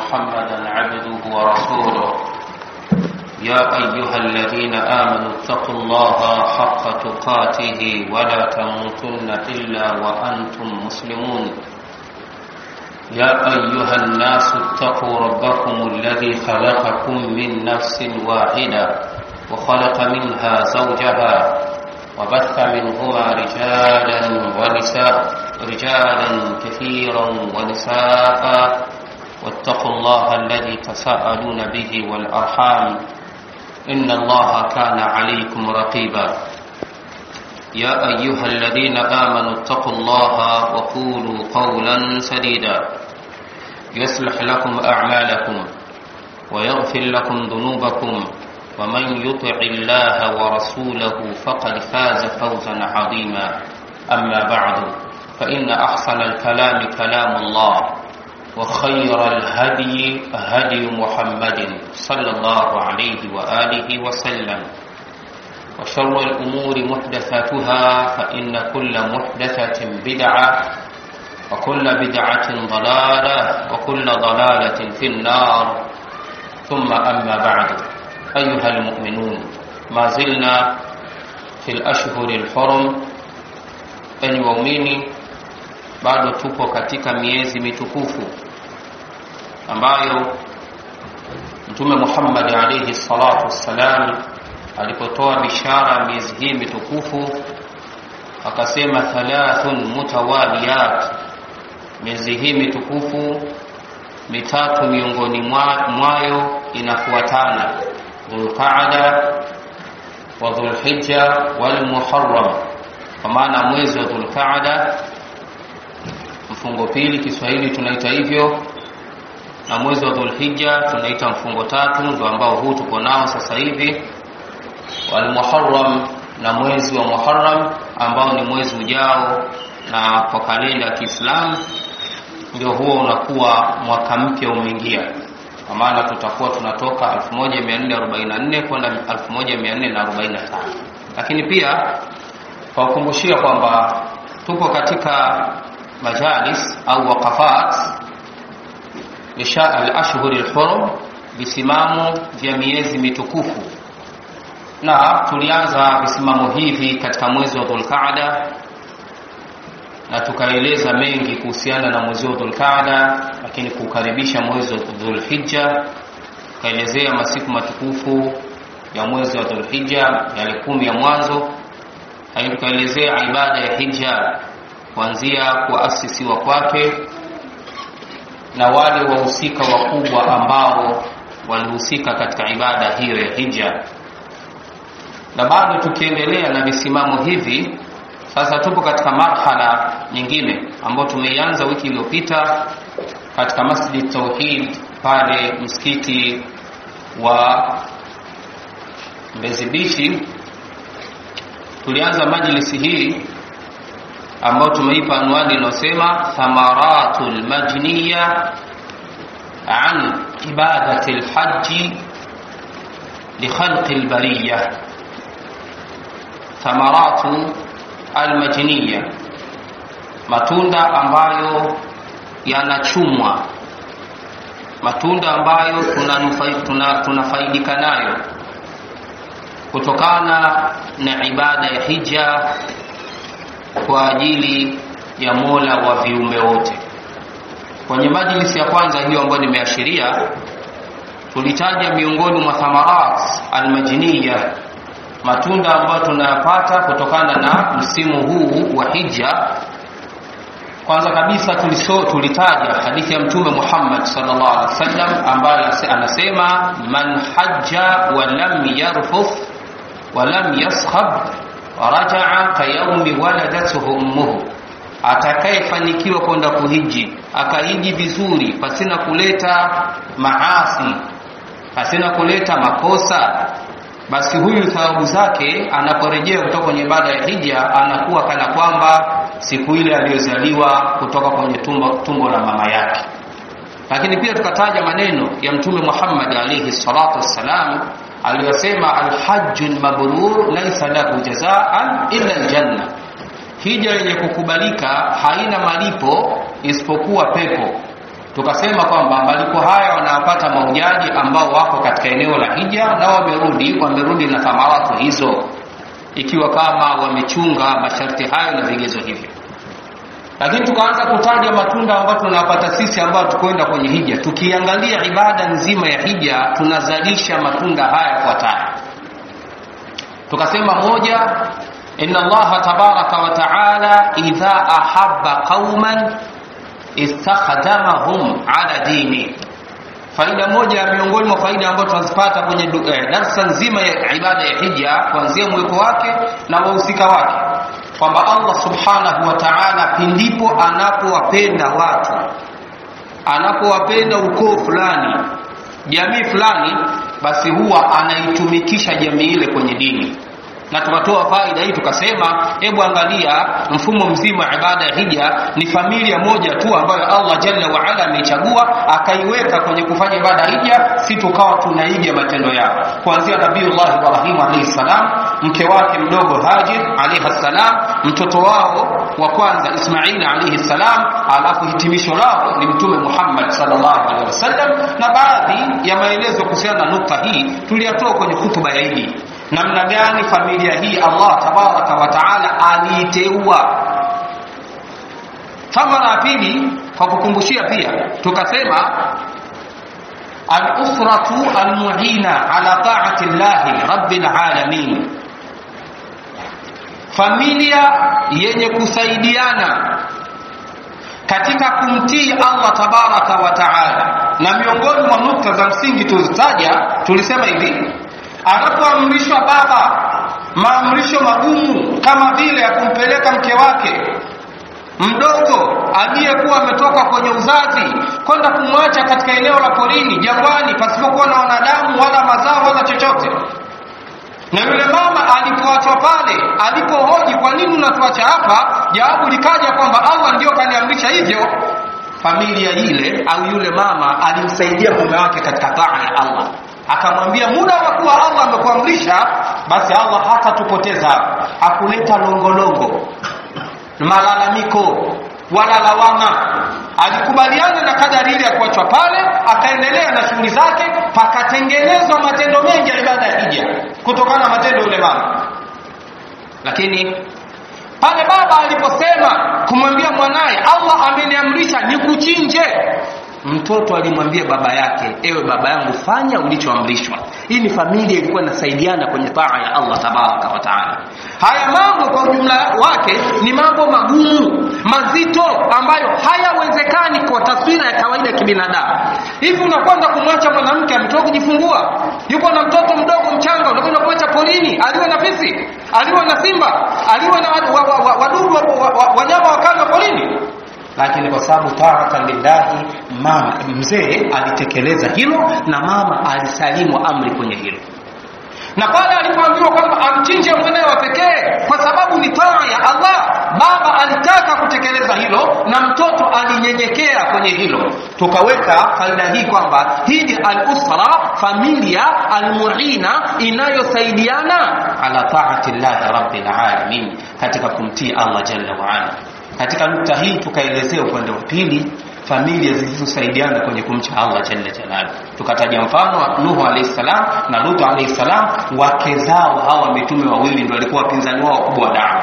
محمدا عبده ورسوله يا أيها الذين آمنوا اتقوا الله حق تقاته ولا تموتن إلا وأنتم مسلمون يا أيها الناس اتقوا ربكم الذي خلقكم من نفس واحدة وخلق منها زوجها وبث منهما رجالا كثيرا ونساء واتقوا الله الذي تساءلون به والأرحام إن الله كان عليكم رقيبا يا أيها الذين آمنوا اتقوا الله وقولوا قولا سديدا يصلح لكم أعمالكم ويغفر لكم ذنوبكم ومن يطع الله ورسوله فقد فاز فوزا عظيما أما بعد فإن أحسن الكلام كلام الله وخير الهدي هدي محمد صلى الله عليه وآله وسلم وشر الأمور محدثاتها فإن كل محدثة بدعة وكل بدعة ضلالة وكل ضلالة في النار ثم أما بعد أيها المؤمنون ما زلنا في الأشهر الحرم أن waumini bado tupo katika miezi mitukufu ambayo Mtume Muhammad alayhi salatu wassalam alipotoa bishara miezi hii mitukufu akasema thalathun mutawaliyat, miezi hii mitukufu mitatu miongoni mwayo inafuatana: Dhulqaada wa Dhulhijja wal Muharram. Kwa maana mwezi wa Dhulqaada, mfungo pili Kiswahili tunaita hivyo, na mwezi wa Dhulhijja tunaita mfungo tatu, ndio ambao huu tuko nao sasa hivi. Wal Muharram, na mwezi wa Muharram ambao ni mwezi ujao, na kwa kalenda ya Kiislamu ndio huo unakuwa mwaka mpya umeingia. Kwa maana tutakuwa tunatoka 1444 kwenda 1445. Lakini pia kwa kukumbushia kwamba tuko katika majalis au waqafat al-ashhur al-hurum, visimamo vya miezi mitukufu, na tulianza visimamo hivi katika mwezi wa Dhulqaada na tukaeleza mengi kuhusiana na mwezi wa Dhulqaada, lakini kukaribisha mwezi wa Dhulhijja, kaelezea masiku matukufu ya mwezi wa Dhulhijja, yale 10 ya mwanzo. Hayo tukaelezea ibada ya hija kuanzia kuasisiwa kwake na wale wahusika wakubwa ambao walihusika katika ibada hiyo ya hija. Na bado tukiendelea na visimamo hivi, sasa tupo katika marhala nyingine ambayo tumeianza wiki iliyopita katika Masjid Tauhid pale msikiti wa Mbezi Bichi. Tulianza majlisi hii ambayo tumeipa anwani inayosema Thamaratul Majniya an ibadati al-hajj li khalqi al-bariyah. Thamaratu al-majniya, matunda ambayo yanachumwa, matunda ambayo tunafaidika nayo kutokana na ibada ya hija kwa ajili ya Mola wa viumbe wote. Kwenye majlisi ya kwanza hiyo ambayo nimeashiria, tulitaja miongoni mwa thamarat al-majniya, matunda ambayo tunayapata kutokana na msimu huu wa hija. Kwanza kabisa tulitaja hadithi ya Mtume Muhammad sallallahu alaihi wasallam ambaye anasema man hajja wa lam yarfuth wa lam yaskhab raja'a ka yawmi waladathu ummuhu, atakayefanikiwa kwenda kuhiji akahiji vizuri pasina kuleta maasi, pasina kuleta makosa, basi huyu thawabu zake anaporejea kutoka kwenye ibada ya hija anakuwa kana kwamba siku ile aliyozaliwa kutoka kwenye tumbo la mama yake. Lakini pia tukataja maneno ya Mtume Muhammad alayhi salatu wassalam aliyosema al-hajjul mabrur laysa lahu jazaan illa al-janna, hija yenye kukubalika haina malipo isipokuwa pepo. Tukasema kwamba malipo haya mahujaji ambao wako katika eneo la hija na wamerudi na thamaratu hizo, ikiwa kama wamechunga masharti hayo na vigezo hivyo. Lakini tukaanza kutaja matunda ambayo tunapata sisi ambao tukwenda kwenye hija. Tukiangalia ibada nzima ya hija tunazalisha matunda haya yafuatayo. Tukasema moja, inna Allah tabaraka wa taala idha ahabba qauman istakhdamahum ala dini. Faida moja miongoni mwa faida ambazo tunazipata kwenye darasa nzima ya ibada ya hija, kuanzia mweko wake na wahusika wake, kwamba Allah subhanahu wa ta'ala pindipo anapowapenda watu, anapowapenda ukoo fulani, jamii fulani, basi huwa anaitumikisha jamii ile kwenye dini. Na tukatoa faida hii tukasema, hebu angalia mfumo mzima wa ibada ya hija ni familia moja tu ambayo Allah jalla wa ala ameichagua akaiweka kwenye kufanya ibada ya hija, si tukawa tunaiga matendo yao, kuanzia Nabiiullah Ibrahim alayhi salam, mke wake mdogo Hajar alayhi salam, mtoto wao wa kwanza Ismail alayhi salam, alafu hitimisho lao ni Mtume Muhammad sallallahu alaihi wasallam. Na baadhi ya maelezo kuhusiana na nukta hii tuliyatoa kwenye hutuba ya Idi, namna gani familia hii Allah tabaraka wa taala aliiteua. Thamara pili kwa kukumbushia pia tukasema, al-usratu al-mu'ina ala ta'ati llahi rabbil alamin, familia yenye kusaidiana katika kumtii Allah tabaraka wa taala. Na miongoni mwa nukta za msingi tuzitaja, tulisema hivi, anapoamrishwa baba maamrisho magumu kama vile ya kumpeleka mke wake mdogo aliyekuwa ametoka kwenye uzazi kwenda kumwacha katika eneo la porini jangwani pasipokuwa na wanadamu wala mazao wala chochote, na yule mama alipoachwa pale, alipohoji kwa nini unatuacha hapa, jawabu likaja kwamba Allah ndio kaniamrisha hivyo. Familia ile au yule mama alimsaidia mume wake katika taa ya Allah, akamwambia muda wa kuwa Allah amekuamrisha, basi Allah hatatupoteza. Hakuleta longolongo, malalamiko wala lawama. Alikubaliana na kadari ile ya kuachwa pale, akaendelea na shughuli zake, pakatengenezwa matendo mengi ya ibada ya hija kutokana na matendo yule mama. Lakini pale baba aliposema kumwambia mwanae, Allah ameniamrisha nikuchinje, mtoto alimwambia baba yake, ewe baba yangu, fanya ulichoamrishwa. Hii ni familia ilikuwa inasaidiana kwenye taa ya Allah tabaraka wa taala. Haya mambo kwa ujumla wake ni mambo magumu, mazito, ambayo hayawezekani kwa taswira ya kawaida ya kibinadamu. Hivi unakwenda kumwacha mwanamke ametoka kujifungua, yuko na mtoto mdogo mchanga, unakwenda kumwacha porini, aliwe na fisi, aliwe na simba, aliwe na wadudu wanyama wakali wa porini? Lakini kwa sababu taatan lillahi, mama mzee alitekeleza hilo na mama alisalimu amri kwenye hilo. Na pale alipoambiwa kwamba amchinje mwanae wa pekee kwa sababu ni taa ya Allah, baba alitaka kutekeleza hilo na mtoto alinyenyekea kwenye hilo. Tukaweka faida hii kwamba hii ni al-usra, familia al-mu'ina inayosaidiana ala taati llahi rabbil alamin, katika kumtii Allah jalla wa ala. Katika nukta hii tukaelezea upande wa pili, familia zilizosaidiana kwenye kumcha Allah jalla jalaluhu. Tukataja mfano wa Nuhu alayhi salam na Lut alayhi salam, wake zao hawa mitume wawili ndio walikuwa wapinzani wao kubwa wa dawa.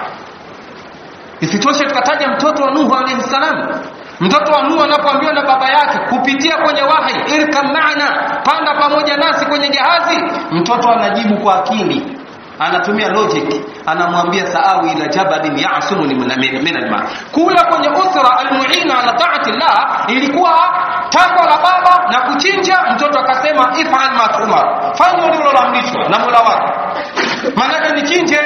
Isitoshe tukataja mtoto wa Nuhu alayhi salam. Mtoto wa Nuhu anapoambiwa na baba yake kupitia kwenye wahi, irkam maana, panda pamoja nasi kwenye jahazi, mtoto anajibu kwa akili, anatumia logic, anamwambia saawi ila jabalin ya'sumuni min al-ma. Kula kwenye usra al-mu'ina ala ta'ati Allah ilikuwa takwa la baba na kuchinja. Mtoto akasema if'al ma tu'mar, fanya uliloamrishwa na Mola wako, maana ni chinje.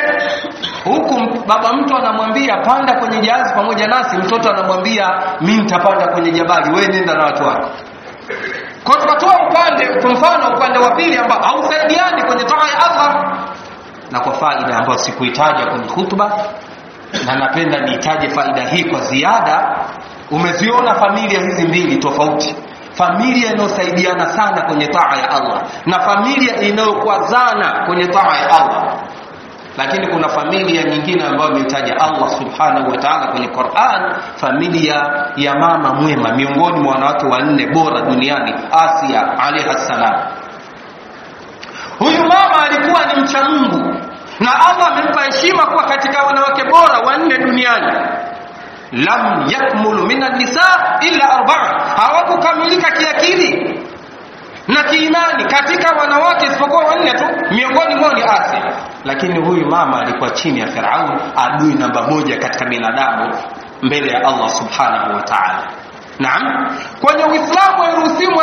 Huku baba mtu anamwambia panda kwenye jahazi pamoja nasi, mtoto anamwambia mimi nitapanda kwenye jabali, wewe nenda na watu wako. Kwa tukatoa upande wa pili ambao hausaidiani kwenye taa ya Allah. Na kwa faida ambayo sikuitaja kwenye hutuba, na napenda niitaje faida hii kwa ziada, umeziona familia hizi mbili tofauti, familia inayosaidiana sana kwenye taa ya Allah na familia inayokwazana kwenye taa ya Allah. lakini kuna familia nyingine ambayo imetaja Allah subhanahu wa ta'ala kwenye Qur'an, familia ya mama mwema miongoni mwa wanawake wanne bora duniani, Asia alayha salam. Huyu mama alikuwa ni mcha Mungu na Allah amempa heshima kuwa katika wanawake bora wanne duniani. Lam yakmulu minan nisa illa 4, hawakukamilika kiakili na kiimani katika wanawake isipokuwa wanne tu, miongoni mwao ni Asia. Lakini huyu mama alikuwa chini ya Firaun, adui namba 1 katika binadamu mbele ya Allah subhanahu wa ta'ala. Naam, kwenye Uislamu hairuhusiwi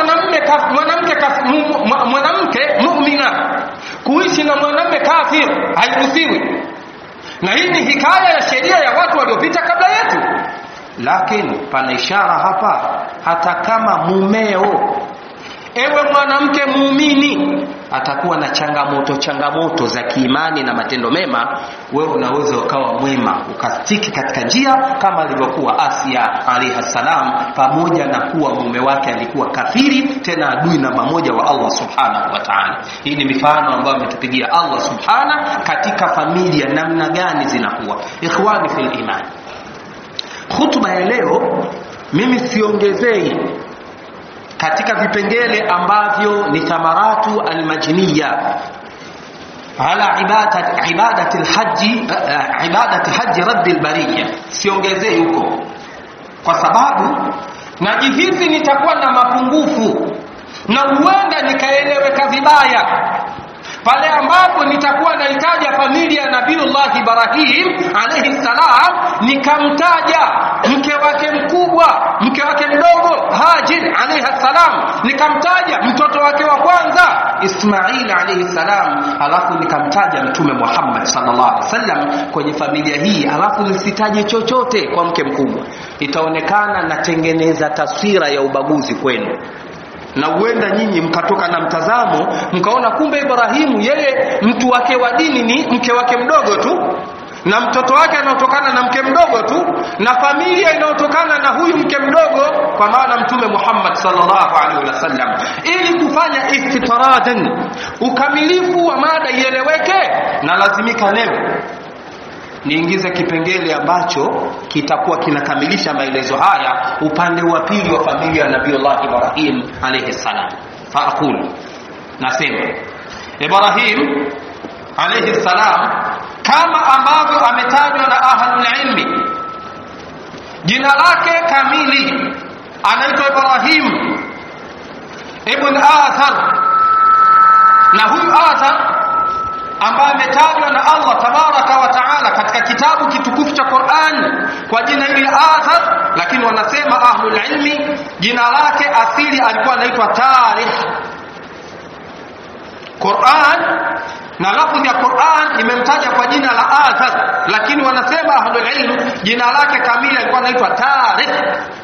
mwanamke muumina kuishi na mwanamume kafir, hairuhusiwi. Na hii ni hikaya ya sheria ya watu waliopita kabla yetu. Lakini pana ishara hapa, hata kama mumeo, ewe mwanamke muumini, atakuwa na changamoto za kiimani na matendo mema, wewe unaweza ukawa mwema ukastiki katika njia kama alivyokuwa Asia alayha salam, pamoja na kuwa mume wake alikuwa kafiri, tena adui namba 1 wa Allah subhanahu wa ta'ala. Hii ni mifano ambayo ametupigia Allah subhanahu katika familia namna gani zinakuwa. Ikhwani fil iman, khutba ya leo mimi siongezei katika vipengele ambavyo ni thamaratu almajniya ala ibadati haji radd albariya, siongezei huko kwa sababu najihisi nitakuwa na mapungufu na huenda nikaeleweka vibaya pale ambapo nitakuwa nahitaja familia ya Nabiiullah Ibrahim alayhi salam, nikamtaja mke wake mkubwa, mke wake mdogo Hajar alayhi salam, nikamtaja mtoto wake wa kwanza Ismail alayhi salam, alafu nikamtaja Mtume Muhammad sallallahu alaihi wasallam kwenye familia hii, alafu nisitaje chochote kwa mke mkubwa. Itaonekana natengeneza taswira ya ubaguzi kwenu, na huenda nyinyi mkatoka na mtazamo mkaona kumbe Ibrahimu yeye mtu wake wa dini ni mke wake mdogo tu, na mtoto wake anaotokana na mke mdogo tu, na familia inayotokana na huyu mke mdogo, kwa maana Mtume Muhammad sallallahu alaihi wasallam. Ili kufanya istitaradan, ukamilifu wa mada ieleweke, na lazimika leo niingize kipengele ambacho kitakuwa kinakamilisha maelezo haya, upande wa pili wa familia ya Nabiiullah Ibrahim alayhi salam. Faaqul, nasema Ibrahim alayhi salam kama ambavyo ametajwa na ahlul ilmi, jina lake kamili anaitwa Ibrahim ibn Azar, na huyu Azar ambaye ametajwa na Allah tabaraka wa taala katika kitabu kitukufu cha Qur'an kwa jina hili Azar, lakini wanasema ahlul ilmi jina lake asili alikuwa anaitwa Tarikh. Qur'an na lafzi ya Qur'an imemtaja kwa jina la Azar, lakini wanasema ahlul ilmi jina lake kamili alikuwa anaitwa Tarikh.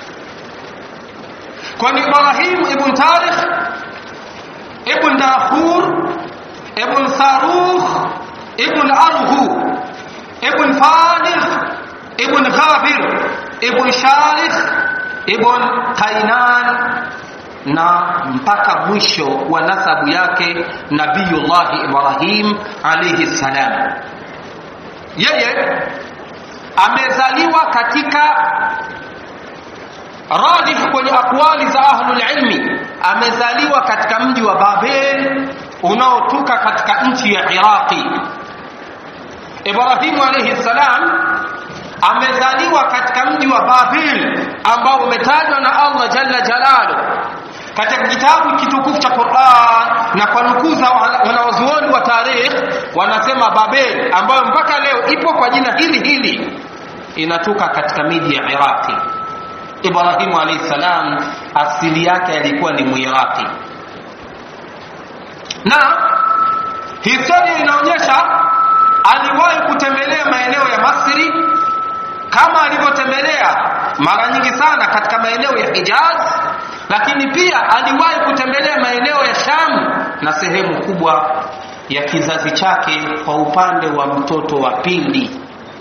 Kwa Ibrahim ibn Tarikh ibn Dakhur ibn Sarukh ibn Arhu ibn Falikh ibn Ghabir ibn Shalikh ibn Qainan, na mpaka mwisho wa nasabu yake Nabiiullah Ibrahim alayhi salam. Yeye amezaliwa katika rajih kwenye akwali za ahlul ilmi, amezaliwa katika mji wa Babel unaotoka katika nchi ya Iraqi. Ibrahim alayhi salam amezaliwa katika mji wa Babel ambao umetajwa na Allah jalla jalaluhu katika kitabu kitukufu cha Qur'an, na kwa nukuu za wanazuoni wa tarikh wanasema Babel ambayo mpaka leo ipo kwa jina hili inatoka katika miji ya Iraqi. Ibrahim alayhi salam asili yake alikuwa ni Muiraqi, na historia inaonyesha aliwahi kutembelea maeneo ya Misri kama alivyotembelea mara nyingi sana katika maeneo ya Hijaz, lakini pia aliwahi kutembelea maeneo ya Sham, na sehemu kubwa ya kizazi chake kwa upande wa mtoto wa pili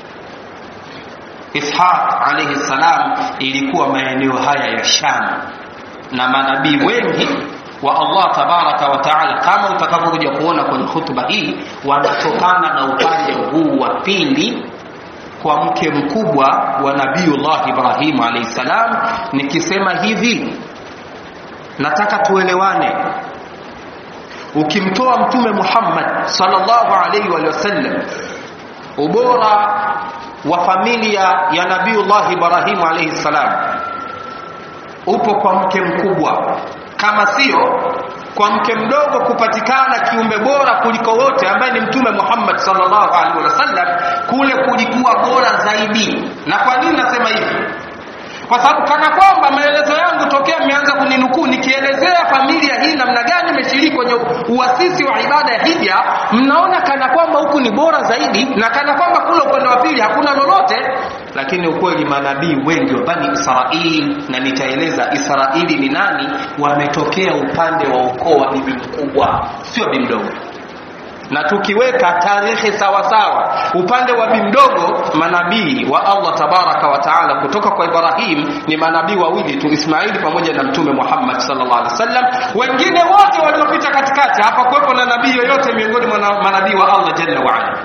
Ishaq alayhi salam ilikuwa maeneo haya ya Sham, na manabii wengi wa Allah tabaraka wa taala, kama utakapokuja kuona kwenye hutuba hii, wanatokana na upande huu wa pili kwa mke mkubwa wa Nabiiullah Ibrahim alayhi salam. Nikisema hivi nataka tuelewane. Ukimtoa Mtume Muhammad sallallahu alayhi wa sallam, ubora wa familia ya Nabiiullah Ibrahim alayhi salam upo kwa mke mkubwa, kama sio kwa mke mdogo kupatikana kiumbe bora kuliko wote ambaye ni Mtume Muhammad sallallahu alaihi wasallam, kule kulikuwa bora zaidi. Na kwa nini nasema hivi? Kwa sababu kana kwamba maelezo yangu tokea nimeanza kuninukuu nikielezea familia hii namna gani imeshiriki kwenye uasisi wa ibada ya hija, mnaona kana kwamba huku ni bora zaidi na kana kwamba kule upande wa pili hakuna lolote. Lakini ukweli manabii wengi wa Bani Israili, na nitaeleza Israili ni nani, wametokea upande wa ukoo wa bibi mkubwa, sio bibi mdogo. Na tukiweka tarehe sawa sawa, upande wa bibi mdogo, manabii wa Allah tabaraka wa taala kutoka kwa Ibrahim ni manabii wawili tu, Ismaili pamoja na Mtume Muhammad sallallahu alaihi wasallam. Wengine wote waliopita katikati hapa kuwepo na nabii yoyote miongoni mwa manabii wa Allah jalla wa ala.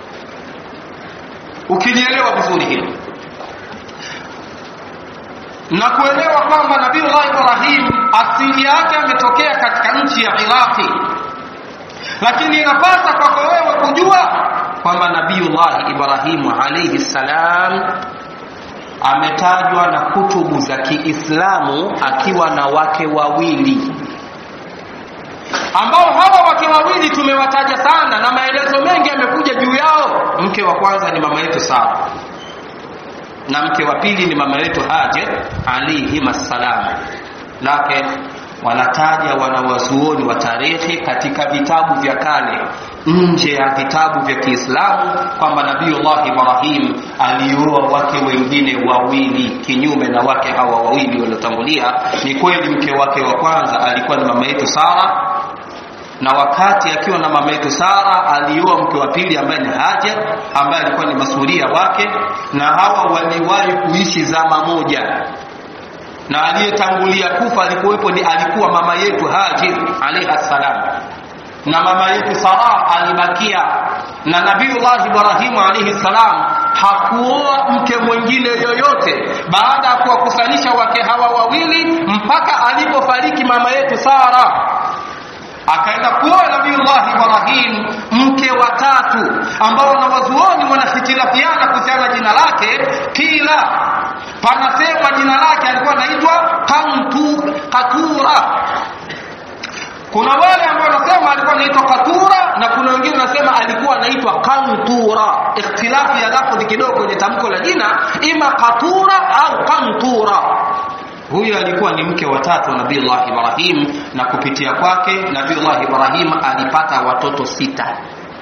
Ukinielewa vizuri hili na kuelewa kwamba Nabiiullah Ibrahim asili yake ametokea katika nchi ya Iraqi, lakini inapasa kwako wewe kujua kwamba Nabiiullah Ibrahim alayhi salam ametajwa na kutubu za Kiislamu akiwa na wake wawili, ambao hawa wake wawili tumewataja sana na maelezo mengi yamekuja juu yao. Mke wa kwanza ni mama yetu Sara na mke wa pili ni mama yetu Hajar alayhi salam. Lakini wanataja wanawazuoni wa tarehe katika vitabu vya kale nje ya vitabu vya Kiislamu kwamba Nabiiullah Ibrahim alioa wake wengine wawili kinyume na wake hawa wawili waliotangulia. Ni kweli mke wake wa kwanza alikuwa ni mama yetu Sara, na wakati akiwa na mama yetu Sara alioa mke wa pili ambaye ni Hajar, ambaye alikuwa ni masuria wake, na hawa waliwahi kuishi zama moja. Na aliyetangulia kufa alikuwa mama yetu Hajar alayha salam, na mama yetu Sara alibakia. Na Nabiiullah Ibrahim alayhi salam hakuoa mke mwingine yoyote baada ya kuwakusanisha wake hawa wawili mpaka alipofariki mama yetu Sara. Akaenda kuoa Nabiiullah Ibrahim mke wa tatu, ambao wanawazuoni wanahitilafiana kuhusiana jina lake. Kila panasema jina lake alikuwa anaitwa Qatura. Kuna wale ambao wanasema alikuwa anaitwa Qatura na kuna wengine wanasema alikuwa anaitwa Qantura. Ikhtilafi ya lafzi kidogo kwenye tamko la jina, ima Qatura au Qantura. Huyu alikuwa ni mke wa tatu wa Nabiiullah Ibrahim, na kupitia kwake Nabiiullah Ibrahim alipata watoto 6.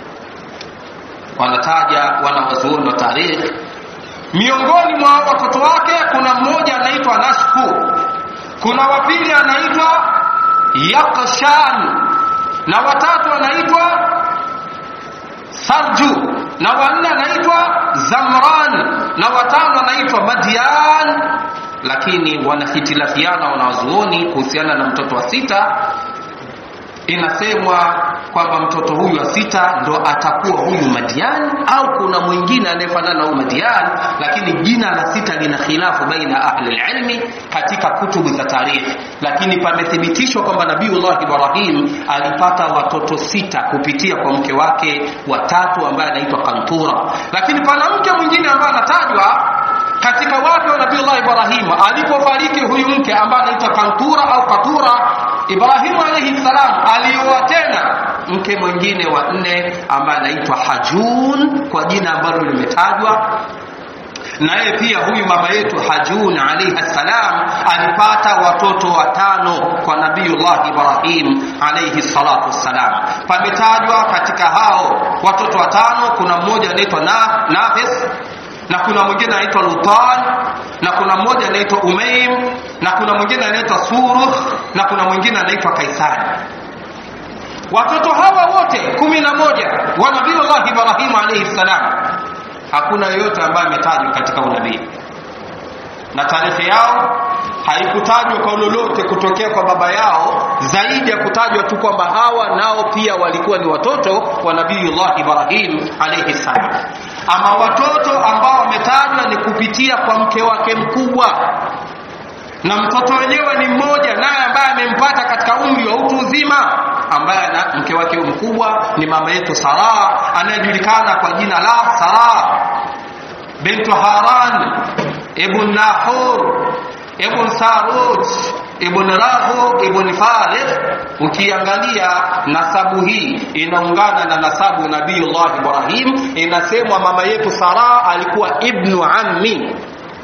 Wanataja wanawazuoni wa tarehe, miongoni mwa watoto wake kuna mmoja anaitwa Nashku, kuna wa pili anaitwa Yaqshan, na watatu anaitwa Sarju, na wanne anaitwa Zamran, na watano anaitwa Madian. Lakini wanahitilafiana wanawazuoni kuhusiana na mtoto wa 6. Inasemwa kwamba mtoto huyu wa 6 ndo atakuwa huyu Madian, au kuna mwingine anayefanana na huyu Madian, lakini jina la 6 lina khilafu baina ahli ilmi katika kutubu za tarikh. Lakini pamethibitishwa kwamba Nabiiullah Ibrahim alipata watoto 6 kupitia kwa mke wake wa tatu ambaye anaitwa Qantura. Lakini pana mke mwingine ambaye anatajwa katika wake wa Nabiiullah Ibrahim alipofariki huyu mke ambaye anaitwa Qantura au Qatura, Ibrahim alayhi salam alioa tena mke mwingine wa 4 ambaye anaitwa Hajun kwa jina ambalo limetajwa. Naye pia huyu mama yetu Hajun alayhi salam alipata watoto 5 kwa Nabiiullah Ibrahim alayhi salatu wassalam. Pametajwa katika hao watoto 5 kuna mmoja anaitwa Nafis, na kuna mwingine anaitwa Lutan, na kuna mmoja anaitwa Umaym, na kuna mwingine anaitwa Surukh, na kuna mwingine anaitwa Kaisari. Watoto hawa wote 11 wa Nabiiullah Ibrahim alayhi salam, hakuna yeyote ambaye ametajwa katika unabii, na tarehe yao haikutajwa kwa lolote kutokea kwa baba yao zaidi ya kutajwa tu kwamba hawa nao pia walikuwa ni watoto wa Nabiyullah Ibrahim alayhi salam. Ama watoto ambao wametajwa ni kupitia kwa mke wake mkubwa, na mtoto wenyewe ni mmoja naye ambaye amempata katika umri wa utu uzima, ambaye na mke wake mkubwa ni mama yetu Sara, anayejulikana kwa jina la Sara bintu Haran ibn Nahur ibn Sarut ibn Rahu ibn Farith. Ukiangalia nasabu hii inaungana na nasabu Nabiyullah Ibrahim. Inasemwa mama yetu Sara alikuwa ibnu ammi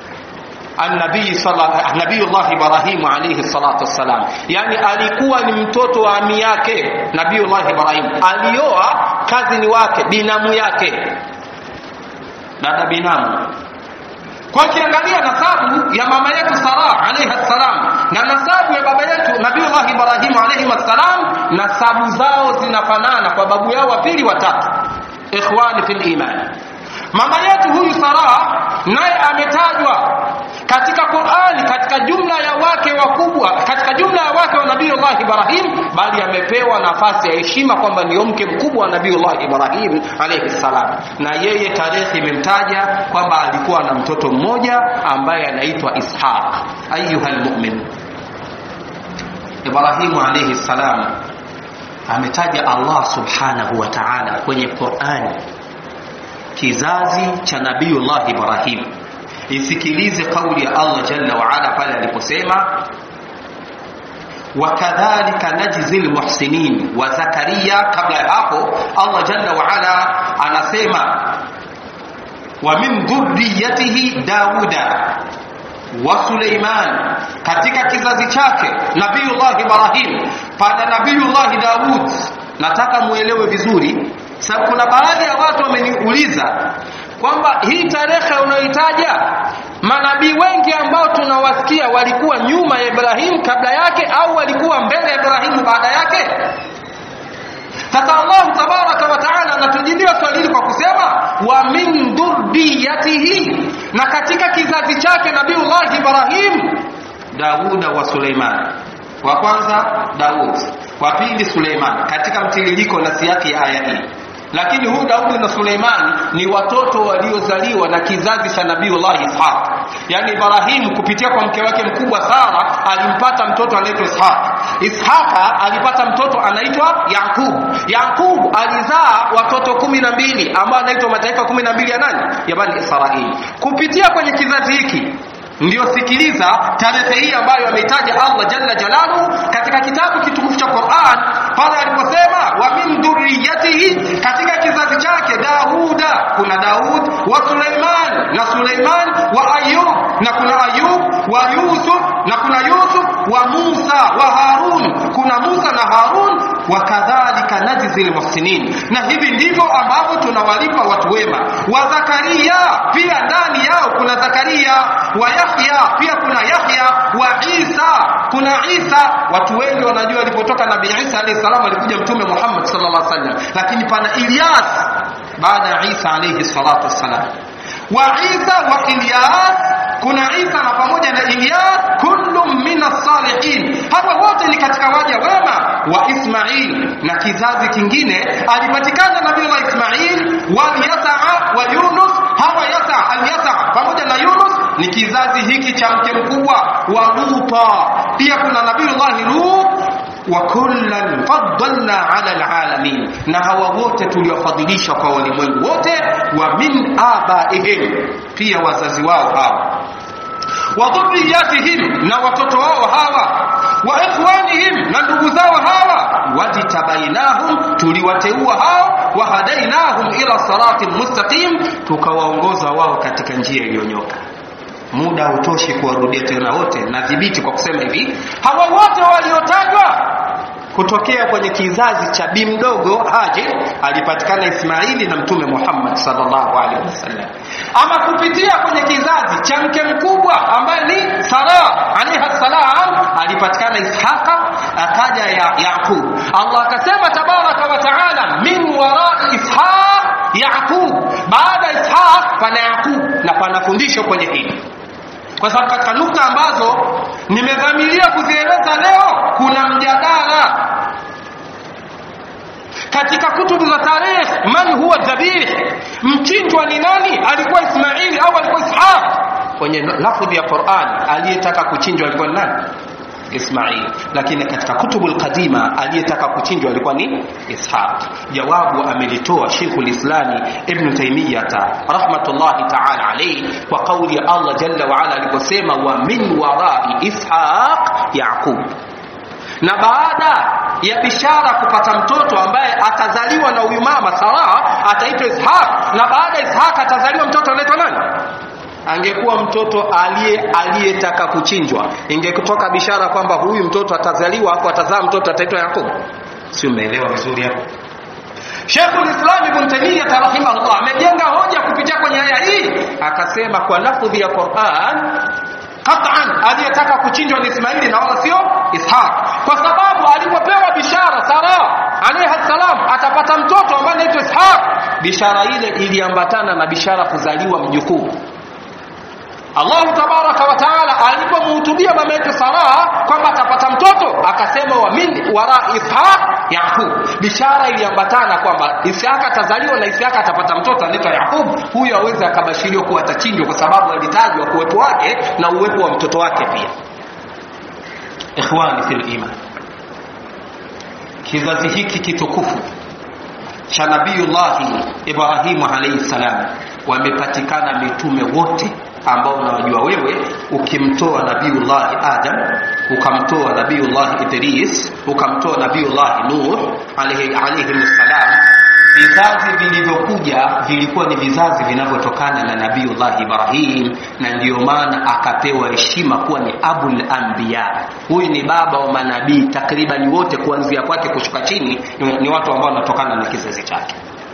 Nabiyullah Ibrahim alayhi salatu wassalam, yani alikuwa ni mtoto wa ami yake Nabiyullah Ibrahim. Alioa kazini wake, binamu yake, dada binamu. Kwa kiangalia nasabu ya mama yetu Sara alayha salam na nasabu ya baba yetu Nabiyullah Ibrahim alayhi salam, nasabu zao zinafanana kwa babu yao wa pili wa tatu. Ikhwani fil iman, mama yetu huyu Sara naye ametajwa katika Qur'ani katika jumla ya wake wakubwa, katika jumla ya wake wa Nabiyullah Ibrahim, bali amepewa nafasi ya heshima kwamba ni mke mkubwa wa Nabiyullah Ibrahim alayhi salam. Na yeye tarehe imemtaja kwamba alikuwa na mtoto mmoja ambaye anaitwa Ishaq. Ayuhal mu'min, Ibrahim alayhi salam ametaja Allah subhanahu wa ta'ala kwenye Qur'ani kizazi cha Nabiyullah Ibrahim. Isikilize kauli ya Allah jalla wa ala pale aliposema wakadhalika najzil muhsinin wa Zakaria. Kabla ya hapo Allah jalla wa ala anasema wa min dhurriyyatihi Dauda wa Suleiman. Katika kizazi chake Nabiyullah Ibrahim pana Nabiyullah Daud. Nataka muelewe vizuri, sababu kuna baadhi ya watu wameniuliza kwamba hii tarehe unayoitaja manabii wengi ambao tunawasikia walikuwa nyuma ya Ibrahim kabla yake au walikuwa mbele ya Ibrahim baada yake. Sasa Allah tabaraka wa taala anatujibia swali hili kwa kusema wa min dhurriyyatihi, na katika kizazi chake Nabiyullah Ibrahim Dauda wa Suleiman. Wa kwanza Daud, wa pili Suleiman, katika mtiririko na siyaki ya aya hii. Lakini huyu Daudi na Suleiman ni watoto waliozaliwa na kizazi cha Nabiyullah Ishaq. Yani Ibrahim kupitia kwa mke wake mkubwa Sara alimpata mtoto anaitwa Ishaq. Ishaq alipata mtoto anaitwa Yakub. Yakub alizaa watoto 12 ambao anaitwa mataifa 12 ya nani? Ya Bani Israili. Kupitia kwenye kizazi hiki ndio sikiliza tarehe hii ambayo ameitaja Allah jalla jalaluhu katika kitabu kitukufu cha Qur'an pale aliposema wa min dhurriyyatihi, katika kizazi chake Dauda kuna Daud, wa Suleiman na Suleiman, wa Ayub na kuna Ayub, wa Yusuf na kuna Yusuf, wa Musa wa Harun, kuna Musa na Harun, wa kadhalika najzil muhsinin. Na hivi ndivyo ambavyo tunawalipa watu wema. Wa Zakaria, pia ndani yao kuna Zakaria, wa Yahya, pia kuna Yahya, wa Isa, kuna Isa. Watu wengi wanajua alipotoka Nabii Isa alayhi salam alikuja Mtume Muhammad sallallahu alaihi wasallam, lakini pana Ilyas baada ya Isa alayhi salatu wassalam. Wa Isa wa Ilyas, kuna Isa na pamoja na Ilyas, kullum minas salihin, hawa wote ni katika waja wema. Wa Ismail, na kizazi kingine alipatikana Nabii Ismail, wa Yasa wa Yunus. Hawa Yasa, al-Yasa pamoja na Yunus ni kizazi hiki cha mke mkubwa wa Luta. Pia kuna Nabii Lut, wa kullan faddalna ala alalamin, na hawa wote tuliwafadhilisha kwa walimwengu wote. Wa min abaihim, pia wazazi wao hawa, wa dhurriyyatihim, na watoto wao hawa, wa ikhwanihim, na ndugu zao hawa, wajitabainahum, tuliwateua hao, wa hadainahum ila siratin mustaqim, tukawaongoza wao katika njia iliyonyoka. Muda hautoshi kuwarudia tena wote, na dhibiti kwa kusema hivi, hawa wote waliotajwa kutokea kwenye kizazi cha bi mdogo Hajar alipatikana Ismaili na Mtume Muhammad sallallahu alaihi wasallam. Ama kupitia kwenye kizazi cha mke mkubwa ambaye ni Sara alayha salam alipatikana Ishaqa, akaja ya Yaqub. Allah akasema tabaraka wa taala min wara Ishaq Yaqub, baada Ishaq pana Yaqub, na pana fundisho kwenye hili. kwa sababu katika nukta ambazo nimedhamiria kuzieleza leo kuna mjadala katika kutubu za tarehe. Man huwa dhabih, mchinjwa ni nani? Alikuwa Ismaili au alikuwa Ishaq? Kwenye lafzi ya Qur'an aliyetaka kuchinjwa alikuwa nani? Ismail. Lakini katika kutubul qadima aliyetaka kuchinjwa alikuwa ni Ishaq. Jawabu amelitoa Sheikhul Islam Ibn Taymiyyah rahmatullahi ta'ala alayhi kwa kauli ya Allah jalla wa ala aliposema wa min wara'i Ishaq Yaqub. Na baada ya bishara kupata mtoto ambaye atazaliwa na huyu mama Sara ataitwa Ishaq, na baada ya Ishaq atazaliwa mtoto anaitwa nani? Angekuwa mtoto aliyetaka kuchinjwa, ingekutoka bishara kwamba huyu mtoto atazaliwa hapo, atazaa mtoto ataitwa Yakub. Si umeelewa vizuri hapo? Sheikhul Islam Ibn Taymiyyah rahimahullah amejenga hoja kupitia kwenye aya hii, akasema kwa lafzi ya Qur'an qat'an aliyetaka kuchinjwa ni Ismaili na wala sio Ishaq, kwa sababu alipopewa bishara Sara alayha salam atapata mtoto ambaye anaitwa Ishaq, bishara ile iliambatana na bishara kuzaliwa mjukuu. Allah tabaraka wa taala alipomhutubia mama yetu Sara kwamba atapata mtoto akasema wa min wara Ishaq Yaqub, bishara iliambatana kwamba Ishaq atazaliwa na Ishaq atapata mtoto anaitwa Yaqub. Huyo aweze akabashiriwa kuwa atachinjwa kwa sababu alitajwa kuwepo wake na uwepo wa mtoto wake pia. Ikhwani fil iman, kizazi hiki kitukufu cha Nabiyullah Ibrahim alayhi salam wamepatikana mitume wote ambao unawajua wewe, ukimtoa Nabiullah Adam, ukamtoa Nabiullah Idris, ukamtoa Nabiullah Nuh alayhi salam. Vizazi vilivyokuja vilikuwa ni vizazi vinavyotokana na Nabiullah Ibrahim, na ndio maana akapewa heshima kuwa ni Abul Anbiya. Huyu ni baba wa manabii takriban wote, kuanzia kwake kushuka chini ni watu ambao wanatokana na kizazi chake.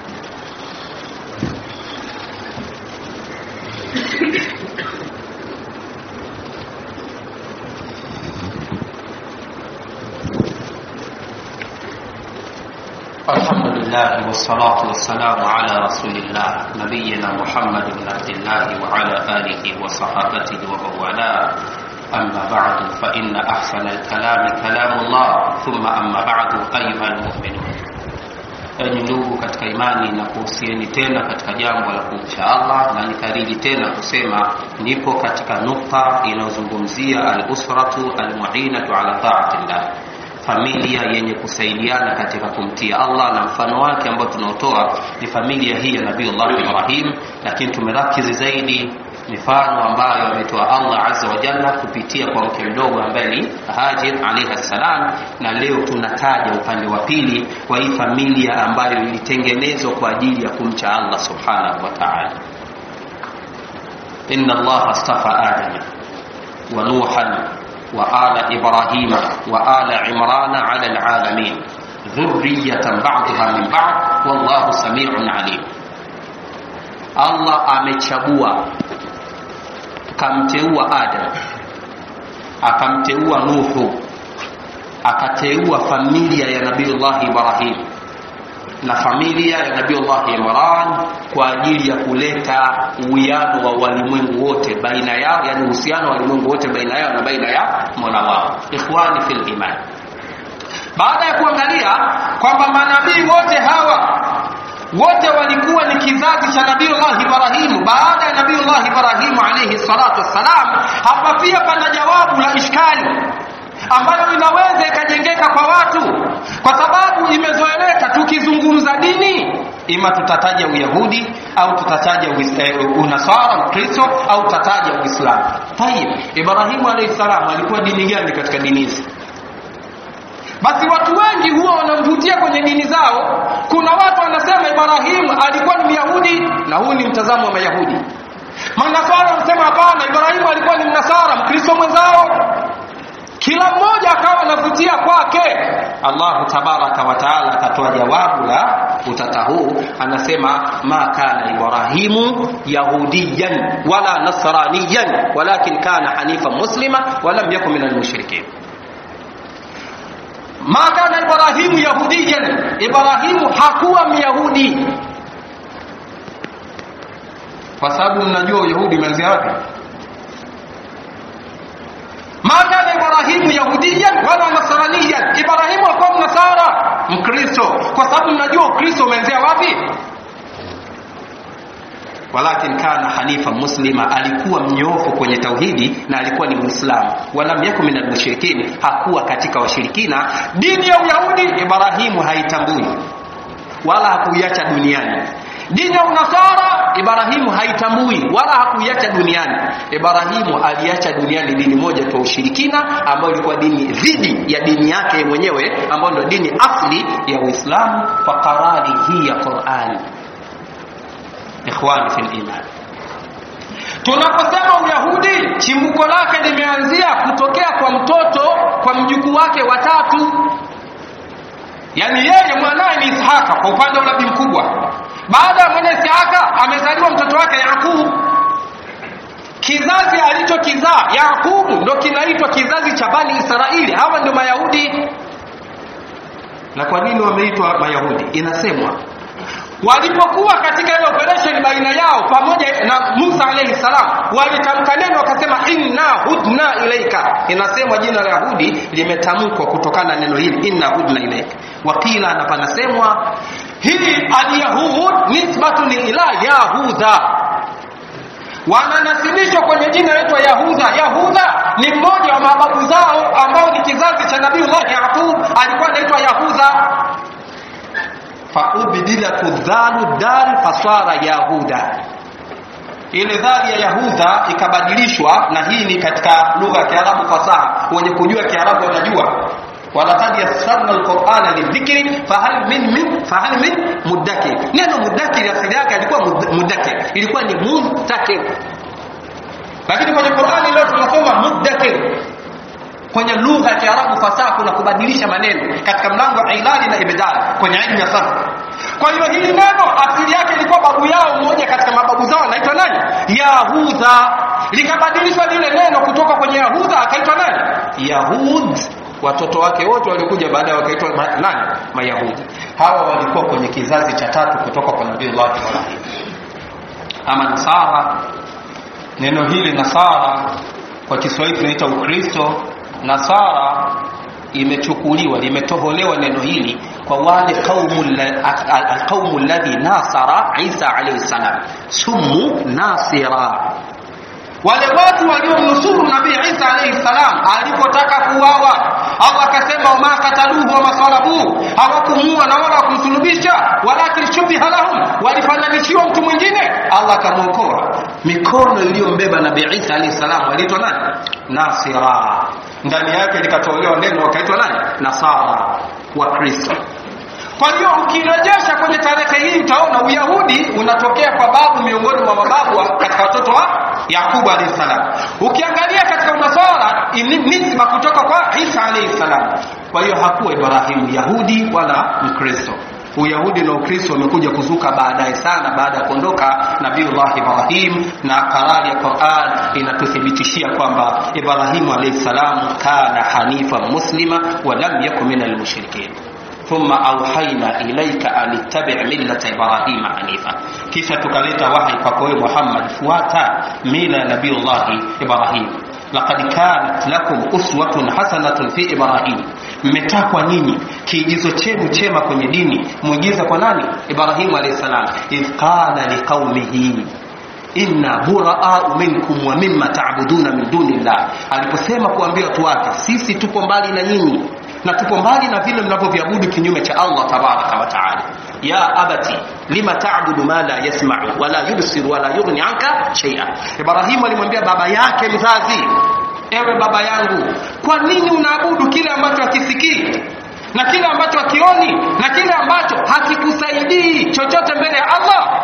الحمد لله والصلاة والسلام على رسول الله نبينا محمد بن عبد الله وعلى آله وصحابته ومن والاه. أما بعد فإن أحسن الكلام كلام الله ثم أما بعد أيها المؤمنون. Enyi ndugu katika imani, na kuhusieni tena katika jambo la kumcha Allah, na nikaridi tena kusema nipo katika nukta inayozungumzia al-usratu al-mu'inatu ala ta'atillah, familia yenye kusaidiana katika kumtia Allah, na mfano wake ambao tunaotoa ni familia hii ya Nabiullah Ibrahim, lakini tumerakizi zaidi mifano ambayo ametoa Allah azza wa jalla kupitia kwa mke mdogo ambaye ni Hajar alayha salam. Na leo tunataja upande wa pili wa hii familia ambayo ilitengenezwa kwa ajili ya kumcha Allah subhanahu wa ta'ala. Inna Allah astafa Adam wa Nuhan wa ala Ibrahim wa ala Imran ala alalamin dhurriyatan ba'daha min ba'd wallahu sami'un alim. Allah amechagua, akamteua Adam, akamteua Nuhu, akateua familia ya Nabiullah Ibrahim na familia ya Nabiullah Imran kwa ajili ya kuleta uwiano wa walimwengu wote baina yao, yani uhusiano wa walimwengu wote baina yao na baina ya Mola wao. Ikhwani fil iman, baada ya kuangalia kwamba manabii wote hawa wote walikuwa ni kizazi cha Nabiullah Ibrahim, baada ya Nabiullah Ibrahim alayhi salatu wassalam, hapa pia pana jawabu la ishkali ambayo inaweza ikajengeka kwa watu, kwa sababu imezoeleka tukizungumza dini ima tutataja Uyahudi au tutataja Unasara Ukristo au tutataja Uislamu. Tayeb, Ibrahim alayhi salam alikuwa dini gani katika dini hizi? Basi watu wengi huwa wanamvutia kwenye dini zao. Kuna watu wanasema Ibrahim alikuwa ni Myahudi, na huu ni mtazamo wa Mayahudi. Manasara wanasema hapana, Ibrahim alikuwa ni Mnasara, Mkristo mwenzao. Kila mmoja akawa anavutia kwake. Allah tabaraka wa taala akatoa jawabu la utata huu, anasema ma kana Ibrahimu yahudiyan wala nasraniyan walakin kana hanifan muslima wa lam yakun minal mushrikin. Ma kana Ibrahimu yahudiyan, Ibrahimu hakuwa Myahudi. Kwa sababu mnajua Uyahudi umeanzia wapi? ma kana Ibrahimu yahudiyan wala nasraniyan, Ibrahimu alikuwa mnasara, mkristo, kwa sababu mnajua ukristo umeanzia wapi? Walakin kana hanifa muslima, alikuwa mnyofu kwenye tauhidi na alikuwa ni Muislamu. Walam yakun minal mushrikin, hakuwa katika washirikina. Dini ya Uyahudi Ibrahimu haitambui wala hakuiacha duniani. Dini ya Unasara Ibrahimu haitambui wala hakuiacha duniani. Ibrahimu aliacha duniani dini moja tu, ushirikina, ambayo ilikuwa dini dhidi ya dini yake mwenyewe, ambayo ndio dini asli ya Uislamu. Fa qarari hii ya Qur'an. Ikhwani fil iman, tunaposema Uyahudi chimbuko lake limeanzia kutokea kwa mtoto, kwa mjukuu wake watatu. Yani yeye mwanae ni Ishaka kwa upande wa nabii mkubwa. Baada ya mwana Ishaka amezaliwa mtoto wake Yakubu. Kizazi alichokizaa Yakubu ndio kinaitwa kizazi cha Bani Israeli. Hawa ndio Mayahudi. Na kwa nini wameitwa Mayahudi? Inasemwa walipokuwa katika ile operation baina yao pamoja na Musa alayhi salam, walitamka neno wakasema inna hudna ilaika. Inasemwa jina la Yahudi limetamkwa kutokana na neno hili inna hudna ilaika. Wakila na panasemwa hii al-yahud nisbatun ila Yahuda, wananasibishwa kwenye jina letu Yahuda. Yahuda ni mmoja wa mababu zao ambao ni kizazi cha Nabii Allah Yaqub, alikuwa anaitwa Yahuda. Faubidilatu dhalu dal fasara Yahuda, ile dhali ya Yahuda ikabadilishwa, na hii ni katika lugha ya Kiarabu fasaha. Wenye kujua Kiarabu wanajua walaqad yassarna alqur'ana lidhikri fahal min mudakkir. Neno mudakkir asili yake ilikuwa mudakkir, ilikuwa ni muntakir, lakini kwenye Qur'ani leo tunasoma mudakkir. Kwenye lugha ya Kiarabu fasaha kuna kubadilisha maneno katika mlango wa ilali na ibdal kwenye elimu ya sarf. Kwa hiyo hili neno asili yake ilikuwa babu yao mmoja katika mababu zao anaitwa nani? Yahuda. Likabadilishwa lile neno kutoka kwenye Yahuda akaitwa nani? Yahud. Watoto wake wote walikuja baadaye wakaitwa nani? Mayahudi. Hawa walikuwa kwenye kizazi cha tatu kutoka kwa Nabii Allah Ibrahim. Ama Nasara, neno hili Nasara kwa Kiswahili tunaita Ukristo. Nasara imechukuliwa, limetoholewa neno hili kwa wale alqaumu alladhi nasara Isa alayhi salam, sumu nasira, wale watu waliomnusuru Nabii Isa alayhi salam alipotaka kuuawa. Allah akasema wama kataluhu wa masalabuhu, hawakumuua na wala kumsulubisha, walakin shubiha lahum, walifananishiwa mtu mwingine, Allah akamuokoa. Mikono iliyombeba Nabii Isa alayhi salam aliitwa nani? Nasira. Ndani yake likatolewa neno wakaitwa nani? Nasara, wa Kristo. Kwa hiyo ukirejesha kwenye tarehe hii utaona Uyahudi unatokea kwa babu miongoni mwa mababu katika watoto wa Yakubu alayhi salam. Ukiangalia katika Unasara nisba kutoka kwa Isa alayhi salam. Kwa hiyo hakuwa Ibrahimu Yahudi wala Mkristo. Uyahudi na Ukristo wamekuja kuzuka baadaye sana baada ya kuondoka Nabiiullah Ibrahim, na karari ya Qur'an inatuthibitishia kwamba Ibrahimu alayhi salam kana hanifa muslima wa lam yakun minal mushrikeen. Thumma awhayna ilayka an ittabi' millata Ibrahima hanifa, kisha tukaleta wahi kwako wewe Muhammad, fuata mila ya Nabiiullah Ibrahim. Laqad kanat lakum uswatun hasanatun fi Ibrahim, mmetakwa nini kiigizo chenu chema kwenye dini. Muigiza kwa nani? Ibrahim alayhi salam. Idh qala liqaumihi inna buraa'u minkum wa mimma ta'buduna min dunillah, aliposema kuambia watu wake sisi tupo mbali na nyinyi na tupo mbali na vile mnavyoviabudu kinyume cha Allah tabaraka wa taala. Ya abati lima ta'budu ma la yasma'u wala yubsiru wala yughni anka shay'a. Ibrahim alimwambia baba yake mzazi, ewe baba yangu, kwa nini unaabudu kile ambacho hakisikii na kile ambacho hakioni na kile ambacho hakikusaidii chochote mbele ya Allah?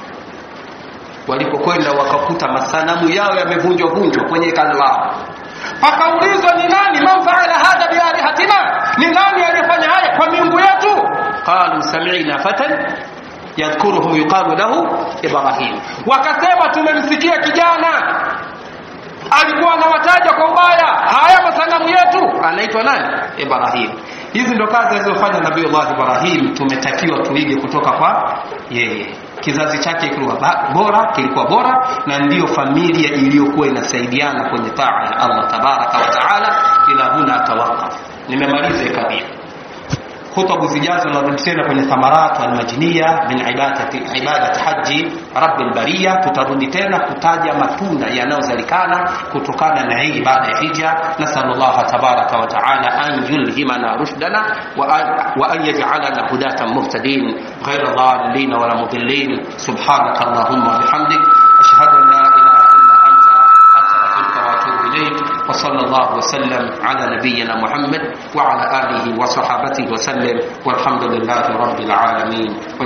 Walipokwenda wakakuta masanamu yao yamevunjwa kwenye hekalu lao. Pakaulizwa ni nani? Man fa'ala hadha bi alihatina, ni nani aliyefanya haya kwa miungu yetu? Qalu sami'na fatan yadhkuruhum yuqalu lahu Ibrahim, wakasema tumemsikia kijana alikuwa anawataja kwa ubaya haya masanamu yetu, anaitwa nani? Ibrahim. Hizi ndo kazi alizofanya Nabii Allah Ibrahim, tumetakiwa tuige kutoka kwa yeye. kizazi chake kilikuwa bora, na ndiyo familia iliyokuwa inasaidiana kwenye taa ya Allah tabaraka wa taala. Ila huna tawaqaf. Nimemaliza kabisa. Hutubu zijazo narudi tena kwenye thamarat almajniya min ibadati haji rabbil bariya. Tutarudi tena kutaja matunda yanayozalikana kutokana na hii ibada ya hija. Nasallallahu tabaraka wa taala an yulhimana rushdana wa an yaj'alana hudatan muhtadin ghayra dhalin wala mudillin. Subhanaka allahumma wa bihamdik ashhadu an la ilaha illa anta astaghfiruka wa atubu ilayk. وصلى الله وسلم على نبينا محمد وعلى آله وصحابته وسلم والحمد لله رب العالمين.